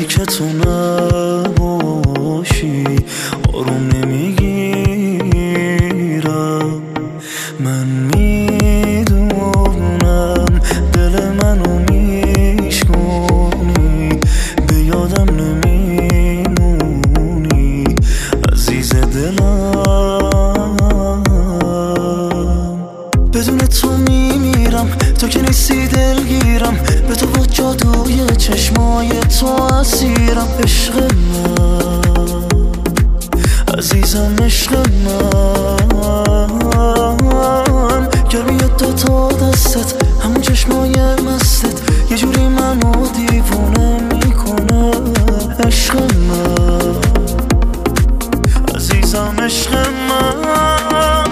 که تو نباشی آروم نمیگیرم. من میدونم دل منو میشکنی، به یادم نمیمونی عزیز دلم. بدون تو میمیرم، تو که نیستی دلگیرم، به تو با جادوی چشمای تو اسیرم. عشق من عزیزم، عشق من، گرمی دوتا دستت همون چشمای مستت یه جوری منو دیوونه میکنه. عشق من عزیزم، عشق من،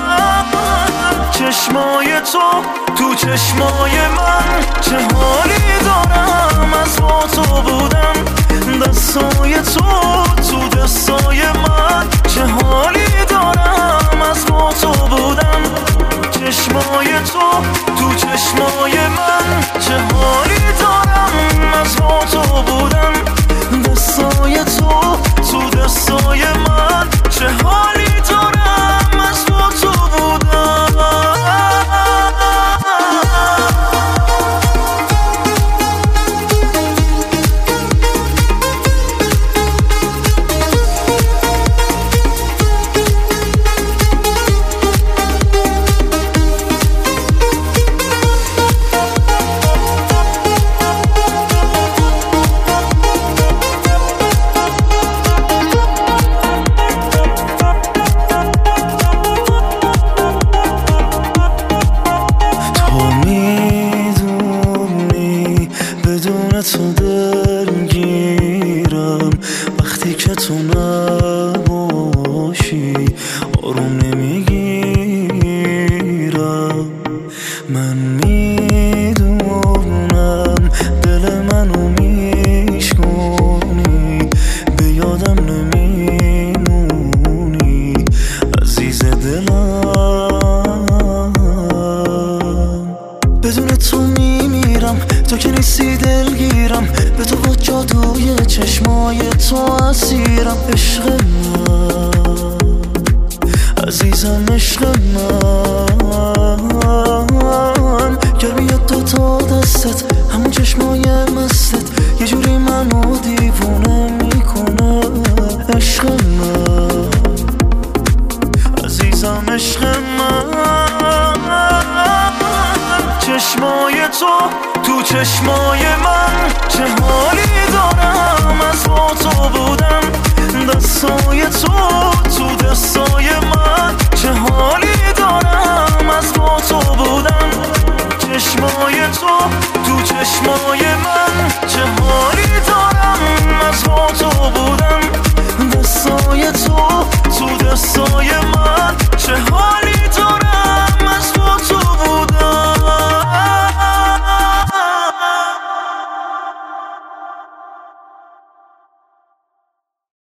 چشمای تو چشمای من، چه حالی دارم از با تو بودم. دستای تو دستای من، چه حالی دارم از با تو بودم. چشمای تو چشمای من، چه حالی دارم از با تو بودم. دستای تو دستای من، چه حالی دارم از با تو بودم. تو دلگیرم وقتی که تو نباشی آروم نمیگیرم. من میدونم دل منو میشکنی، به یادم نمیمونی عزیز دلم. بدون تو میمیرم، تو که نیستی دلگیرم، به تو با جادوی چشمای تو اسیرم. عشق من عزیزم، عشق من، گرمی دوتا دستت همون چشمای مستت یه جوری منو دیوونه میکنه. عشق من عزیزم، عشق من، چشمای تو چشمای من، چه حالی دارم از با تو بودم. دستای تو دستای من، چه حالی دارم از با تو بودم. چشمای تو چشمای من، چه حالی دارم از با تو بودم. دستای تو دستای من، چه حالی